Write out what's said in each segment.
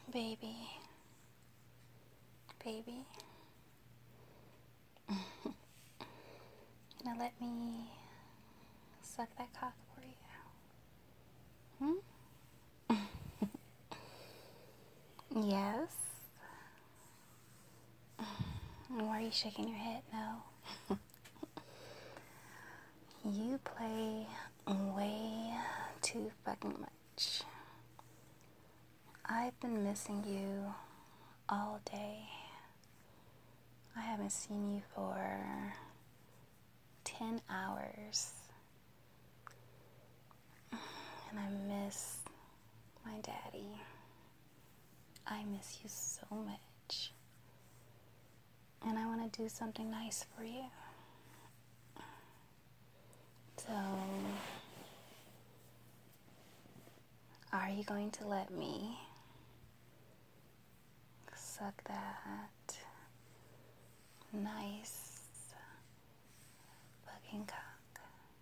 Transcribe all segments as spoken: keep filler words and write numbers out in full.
Baby, baby, now let me suck that cock for you. Hmm? Yes. Why are you shaking your head? No. You play way too fucking much. I've been missing you all day. I haven't seen you for ten hours. And I miss my daddy. I miss you so much. And I want to do something nice for you. So, are you going to let me suck that nice fucking cock?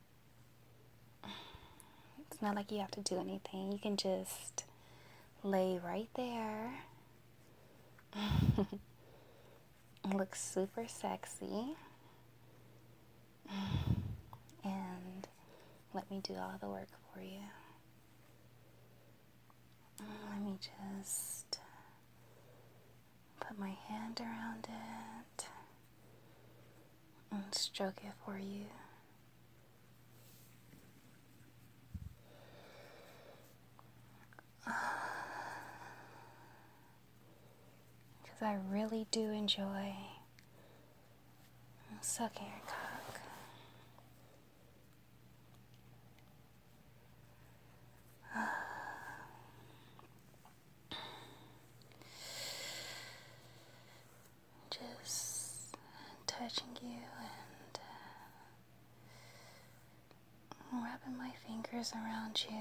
It's not like you have to do anything. You can just lay right there. Look super sexy. And let me do all the work for you. Let me just put my hand around it and stroke it for you. Because I really do enjoy sucking your cock. Just touching you and wrapping my fingers around you.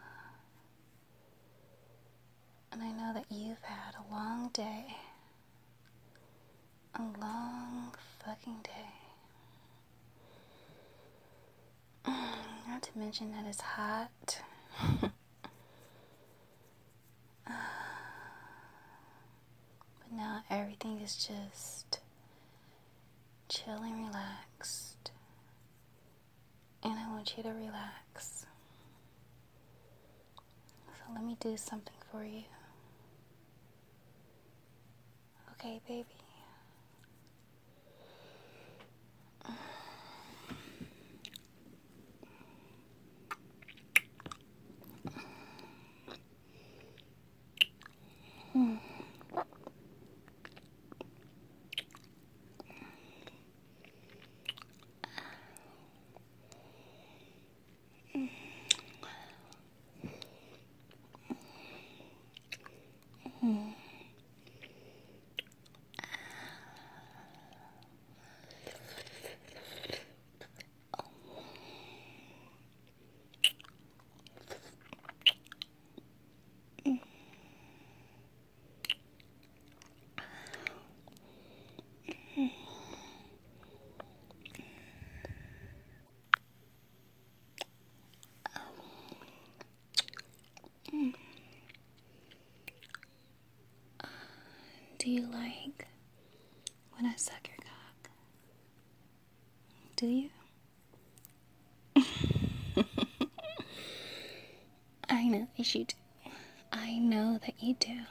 And I know that you've had a long day. A long fucking day. Not to mention that it's hot. But now everything is just chill and relaxed. And I want you to relax. So let me do something for you. Okay, baby? Hmm. Hmm. Do you like when I suck your cock? Do you? I know that you do. I know that you do.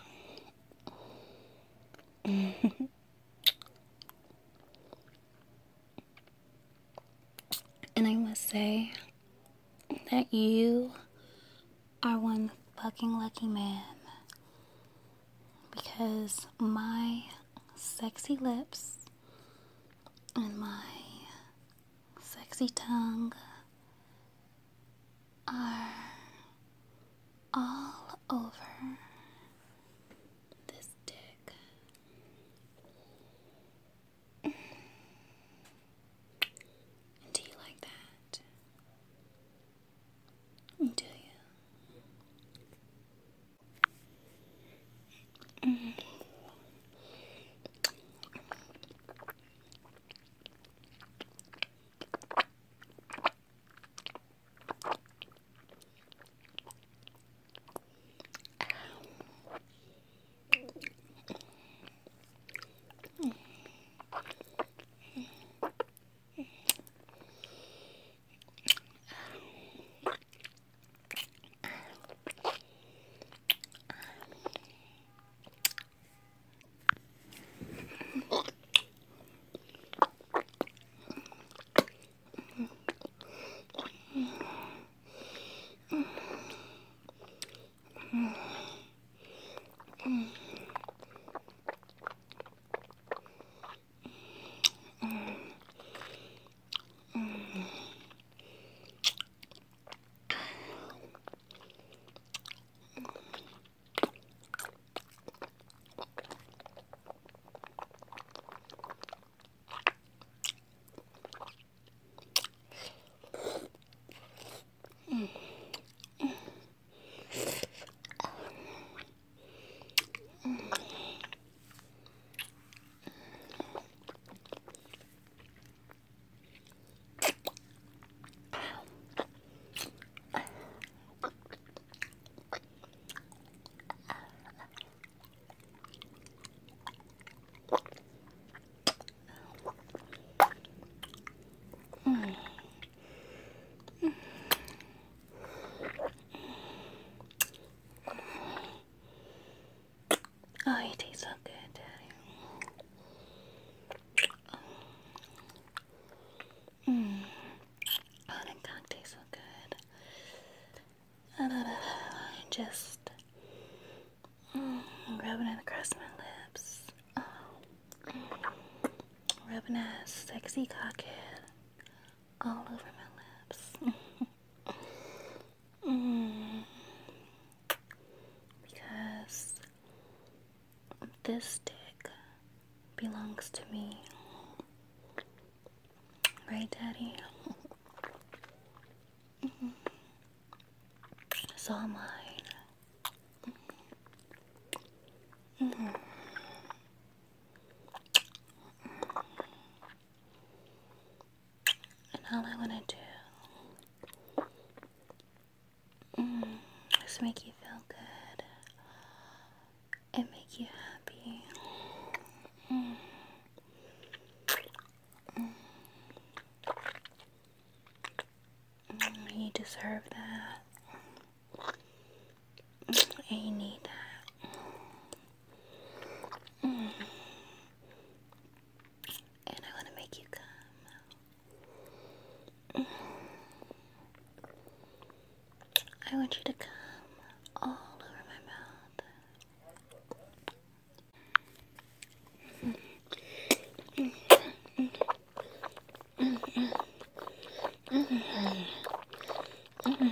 And I must say that you are one fucking lucky man. Because my sexy lips and my sexy tongue are all over this dick. Do you like that? Do you? Mm. Just mm, rubbing it across my lips. Oh. Rubbing that sexy cockhead all over my lips. mm. Because this dick belongs to me. Right, Daddy? Mm-hmm. It's all mine. Mm-hmm. And all I want to do mm, is make you feel good and make you happy. Mm. Mm. Mm. You deserve that. And you need that. Mm. And I want to make you come. Mm. I want you to come all over my mouth. Mm. Mm. Mm. Mm. Mm. Mm.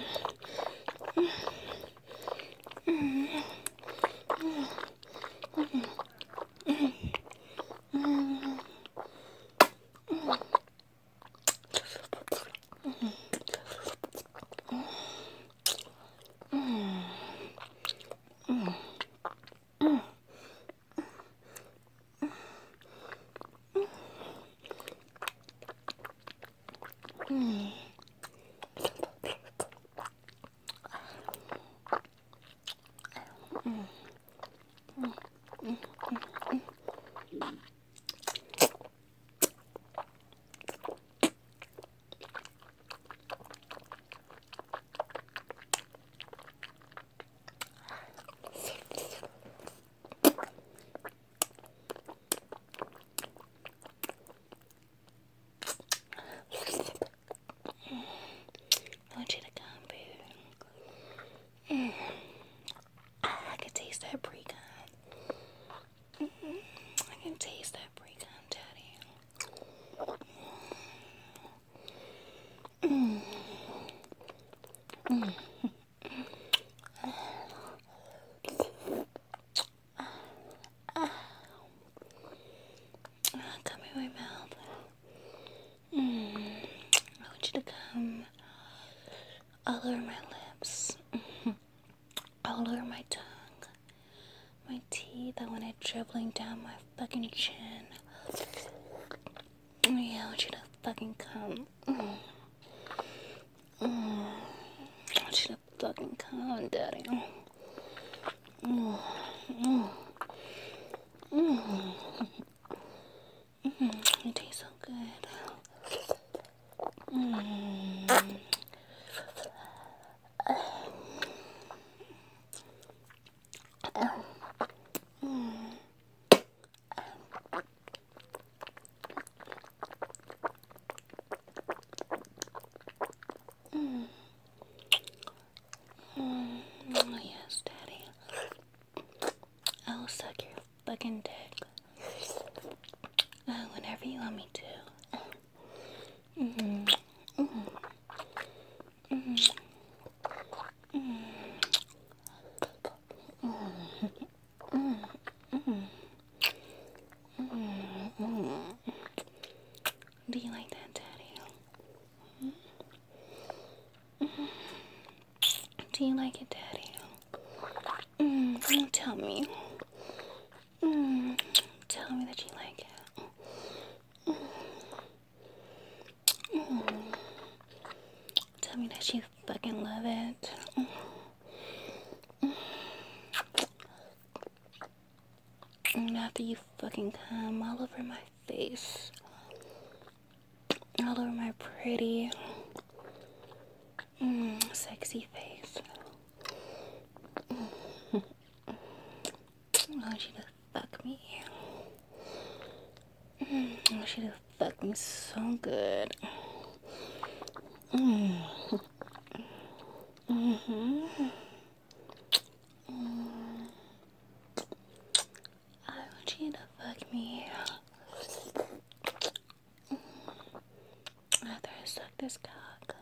I want you to come, baby. Mm. I can taste that pre-cum. Mm-hmm. I can taste that pre-cum, Daddy. Mm. Mm. Come in my mouth. Mm. I want you to come all over my lips, all over my tongue, my teeth. I want it dribbling down my fucking chin. Yeah, I want you to fucking come. Mm. Mm. I want you to fucking come, Daddy. Mm. Mm. Mm. Mm. You taste so good. Mm. Mm. Mm. Oh, yes, Daddy. I'll suck your fucking dick uh, whenever you want me to. Mm-hmm. Mm-hmm. Mm-hmm. Do you like that, Daddy? Do you like it, Daddy? Mm, tell me. Mm, tell me that you like it. Mm, tell me that you fucking love it. And after you fucking come all over my face, all over my pretty, mm, sexy face, I want you to fuck me. Mm, I want you to fuck me so good. Mm. Mm. Mm-hmm. Mm. I want you to fuck me after I suck this cock.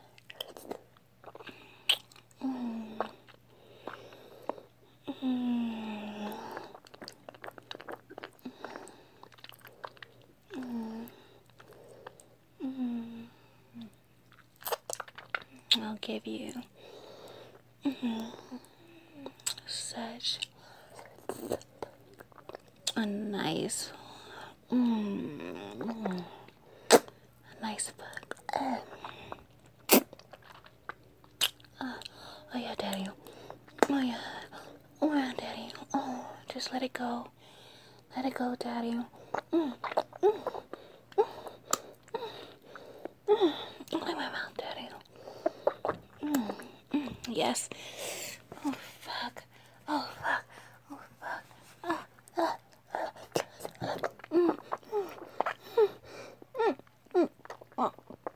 Mm. Mm. Mm. Mm. I'll give you mm, such a nice, mm, a nice fuck. Uh, uh, oh yeah, daddy. Oh yeah. Oh yeah, daddy. Oh, just let it go. Let it go, daddy. Mm, mm, mm, mm. Look at my mouth, daddy. Mm, mm, yes. Oh fuck. Oh fuck. Oh fuck. Uh, uh, uh, mm, mm, mm, mm,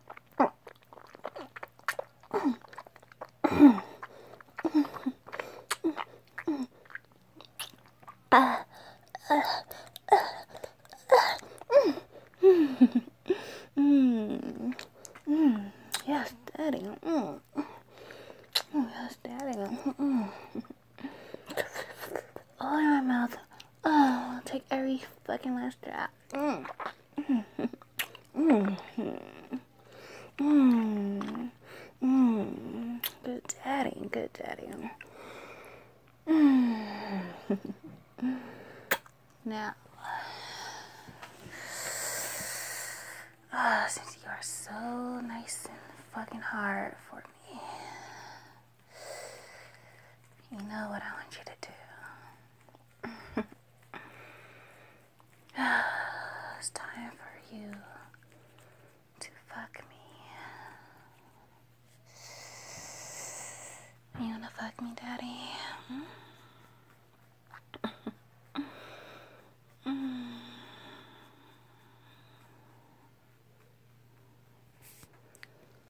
uh, mm, mm. Yes, daddy. Mm. Oh, yes, daddy. Mm. All in my mouth. Oh, take every fucking last drop. Mm. Mm. Mm. Mm. Good daddy. Good daddy. Mm. Now, oh, since you are so nice and fucking hard for me, you know what I want you to do. It's time for you